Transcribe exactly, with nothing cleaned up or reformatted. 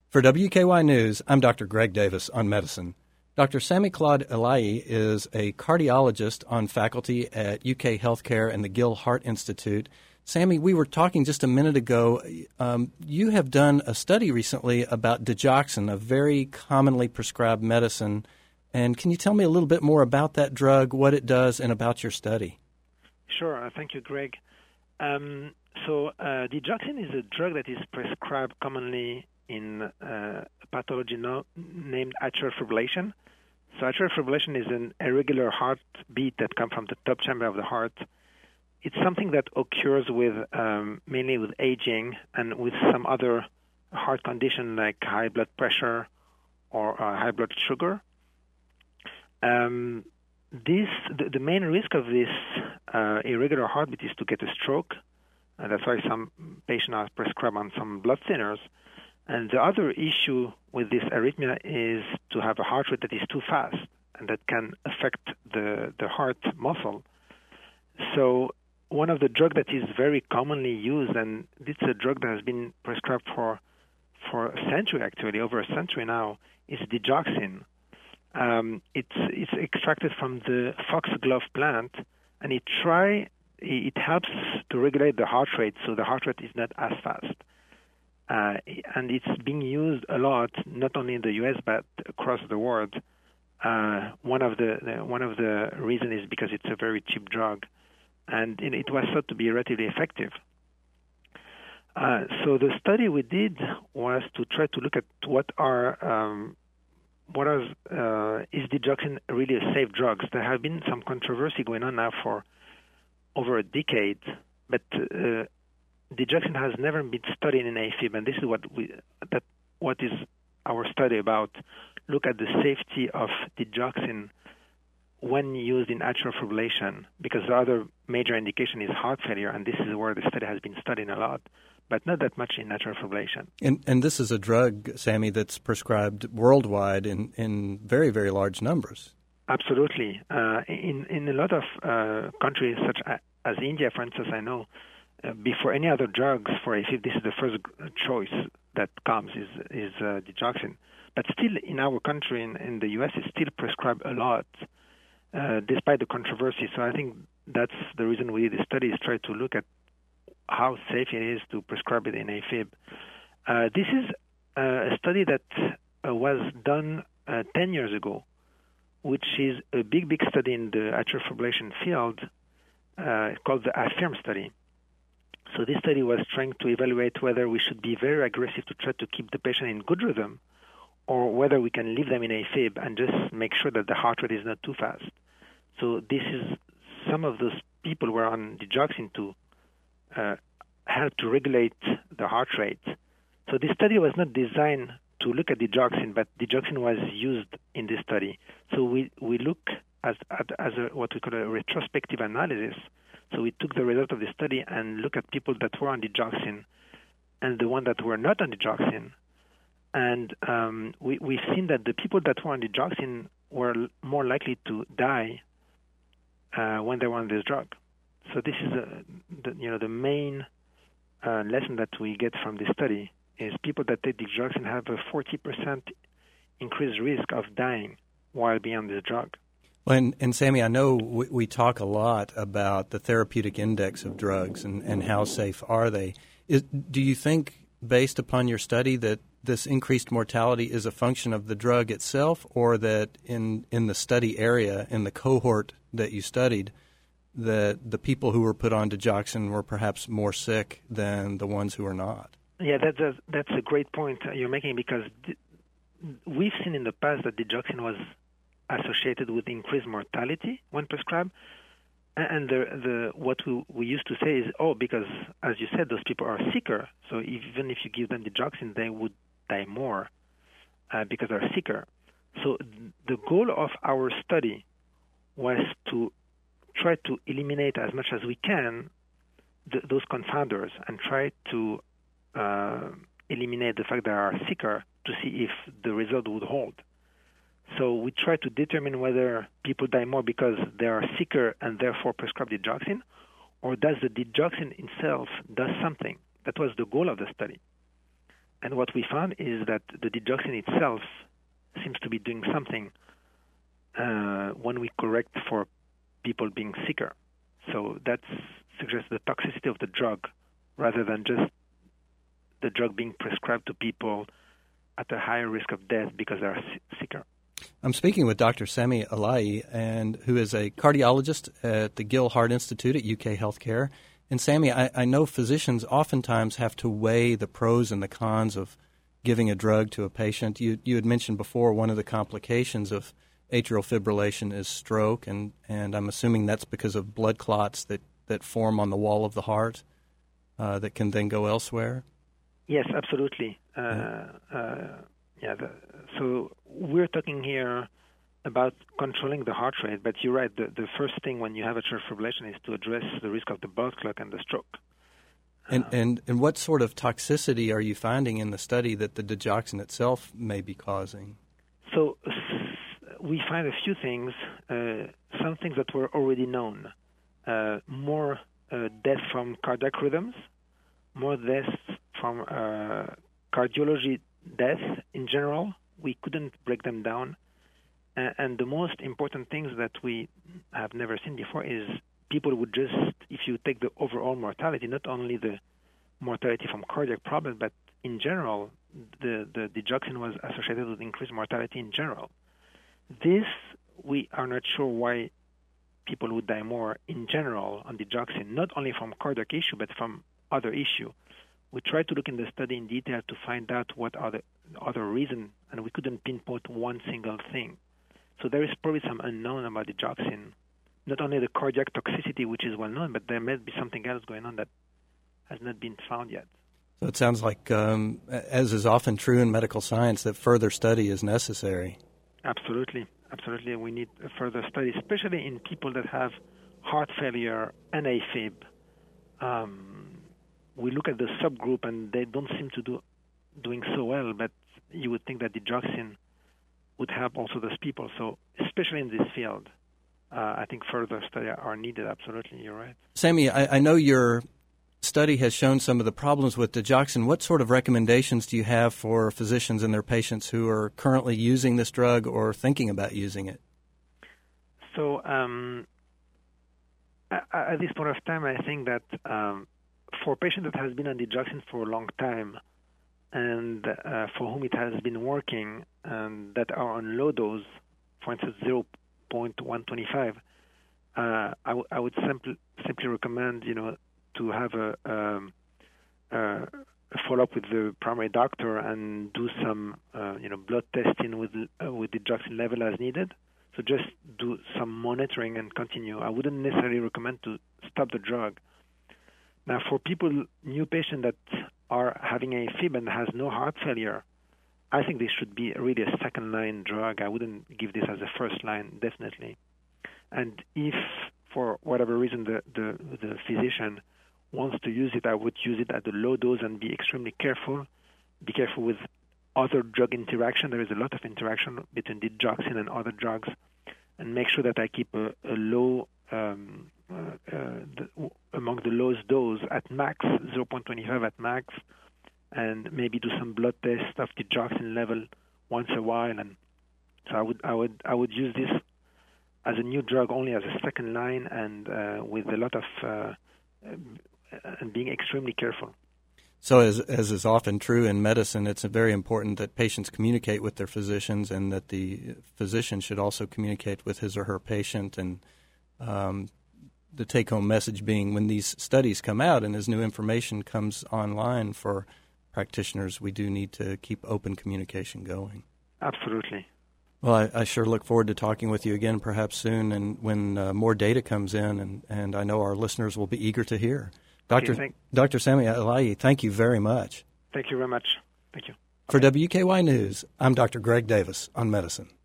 For W K Y News, I'm Doctor Greg Davis on medicine. Doctor Sami Claude Elahi is a cardiologist on faculty at U K Healthcare and the Gill Heart Institute. Sami, we were talking just a minute ago. Um, you have done a study recently about digoxin, a very commonly prescribed medicine. And can you tell me a little bit more about that drug, what it does, and about your study? Sure. Uh, thank you, Greg. Um, so uh, digoxin is a drug that is prescribed commonly in uh, a pathology no, named atrial fibrillation. So atrial fibrillation is an irregular heartbeat that comes from the top chamber of the heart. It's something that occurs with um, mainly with aging and with some other heart condition like high blood pressure or uh, high blood sugar. Um, this the, the main risk of this uh, irregular heartbeat is to get a stroke. And that's why some patients are prescribed on some blood thinners. And the other issue with this arrhythmia is to have a heart rate that is too fast, and that can affect the, the heart muscle. So one of the drugs that is very commonly used, and it's a drug that has been prescribed for for a century, actually, over a century now, is digoxin. Um, it's it's extracted from the foxglove plant, and it try it helps to regulate the heart rate, so the heart rate is not as fast. Uh, and it's being used a lot, not only in the U S but across the world. Uh, one of the, the one of the reasons is because it's a very cheap drug, and it, it was thought to be relatively effective. Uh, so the study we did was to try to look at what are um, what are uh, is digoxin really a safe drug? There have been some controversy going on now for over a decade, but uh, digoxin has never been studied in AFib, and this is what we that what is our study about. Look at the safety of digoxin when used in atrial fibrillation, because the other major indication is heart failure, and this is where the study has been studying a lot, but not that much in atrial fibrillation. And and this is a drug, Sami, that's prescribed worldwide in, in very, very large numbers. Absolutely. Uh, in, in a lot of uh, countries, such as India, for instance, I know, Uh, before any other drugs for AFib, this is the first choice that comes is is uh, digoxin. But still, in our country, in, in the U S, it's still prescribed a lot, uh, despite the controversy. So I think that's the reason we did the study, is try to look at how safe it is to prescribe it in AFib. Uh, this is uh, a study that uh, was done uh, ten years ago, which is a big, big study in the atrial fibrillation field uh, called the AFFIRM study. So this study was trying to evaluate whether we should be very aggressive to try to keep the patient in good rhythm, or whether we can leave them in AFib and just make sure that the heart rate is not too fast. So this is some of those people were on digoxin to uh, help to regulate the heart rate. So this study was not designed to look at digoxin, but digoxin was used in this study. So we, we look as, at, as a, what we call a retrospective analysis. So we took the result of the study and looked at people that were on digoxin and the one that were not on digoxin. And um, we, we've seen that the people that were on digoxin were more likely to die uh, when they were on this drug. So this is a, the, you know, the main uh, lesson that we get from this study is people that take digoxin have a forty percent increased risk of dying while being on this drug. And, and Sami, I know we, we talk a lot about the therapeutic index of drugs and, and how safe are they. Is, do you think, based upon your study, that this increased mortality is a function of the drug itself, or that in, in the study area, in the cohort that you studied, that the people who were put on digoxin were perhaps more sick than the ones who are not? Yeah, that's a, that's a great point you're making, because we've seen in the past that digoxin was associated with increased mortality when prescribed. And the, the what we, we used to say is, oh, because, as you said, those people are sicker, so even if you give them digoxin, they would die more uh, because they're sicker. So the goal of our study was to try to eliminate as much as we can th- those confounders and try to uh, eliminate the fact that they are sicker to see if the result would hold. So we try to determine whether people die more because they are sicker and therefore prescribe digoxin, or does the digoxin itself does something. That was the goal of the study. and what we found is that the digoxin itself seems to be doing something uh, when we correct for people being sicker. So that suggests the toxicity of the drug rather than just the drug being prescribed to people at a higher risk of death because they're sicker. I'm speaking with Doctor Sami Elahi, and who is a cardiologist at the Gill Heart Institute at U K Healthcare. And Sami, I, I know physicians oftentimes have to weigh the pros and the cons of giving a drug to a patient. You you had mentioned before one of the complications of atrial fibrillation is stroke, and, and I'm assuming that's because of blood clots that, that form on the wall of the heart uh, that can then go elsewhere? Yes, absolutely. Uh, yeah. Uh, yeah the, so we're talking here about controlling the heart rate, but you're right. The, the first thing when you have atrial fibrillation is to address the risk of the blood clot and the stroke. And, uh, and and what sort of toxicity are you finding in the study that the digoxin itself may be causing? So we find a few things, uh, some things that were already known. Uh, more uh, death from cardiac rhythms, more deaths from uh, cardiology death in general. We couldn't break them down. Uh, and the most important things that we have never seen before is people would just, if you take the overall mortality, not only the mortality from cardiac problems, but in general, the, the digoxin was associated with increased mortality in general. This, we are not sure why people would die more in general on digoxin, not only from cardiac issue, but from other issue. We tried to look in the study in detail to find out what are the other reasons, and we couldn't pinpoint one single thing. So there is probably some unknown about digoxin, not only the cardiac toxicity, which is well known, but there may be something else going on that has not been found yet. So it sounds like, um, as is often true in medical science, that further study is necessary. Absolutely. Absolutely. We need a further study, especially in people that have heart failure and AFib. Um, we look at the subgroup, and they don't seem to do doing so well, but you would think that digoxin would help also those people. So especially in this field, uh, I think further study are needed. Absolutely, you're right. Sami, I, I know your study has shown some of the problems with digoxin. What sort of recommendations do you have for physicians and their patients who are currently using this drug or thinking about using it? So um, at this point of time, I think that um, for a patient that has been on digoxin for a long time and uh, for whom it has been working and that are on low dose, for instance, zero point one two five, uh, I, w- I would simply simply recommend, you know, to have a, um, uh, a follow-up with the primary doctor and do some, uh, you know, blood testing with uh, with digoxin level as needed. So just do some monitoring and continue. I wouldn't necessarily recommend to stop the drug. Now, for people, new patients that are having AFib and has no heart failure, I think this should be really a second-line drug. I wouldn't give this as a first line, definitely. And if, for whatever reason, the, the, the physician wants to use it, I would use it at a low dose and be extremely careful. Be careful with other drug interaction. There is a lot of interaction between digoxin and other drugs, and make sure that I keep a, a low, um, uh, uh, the, among the lowest dose at max, zero point two five at max, and maybe do some blood test of digoxin level once a while. And so I would, I would, I would use this as a new drug only as a second line, and uh, with a lot of uh, and being extremely careful. So as as is often true in medicine, it's very important that patients communicate with their physicians, and that the physician should also communicate with his or her patient. And um, the take-home message being, when these studies come out and as new information comes online for practitioners, we do need to keep open communication going. Absolutely. Well, I, I sure look forward to talking with you again perhaps soon, and when uh, more data comes in, and, and I know our listeners will be eager to hear. Doctor Okay, thank- Doctor Sami Elahi, thank you very much. Thank you very much. Thank you. For W K Y News, I'm Doctor Greg Davis on medicine.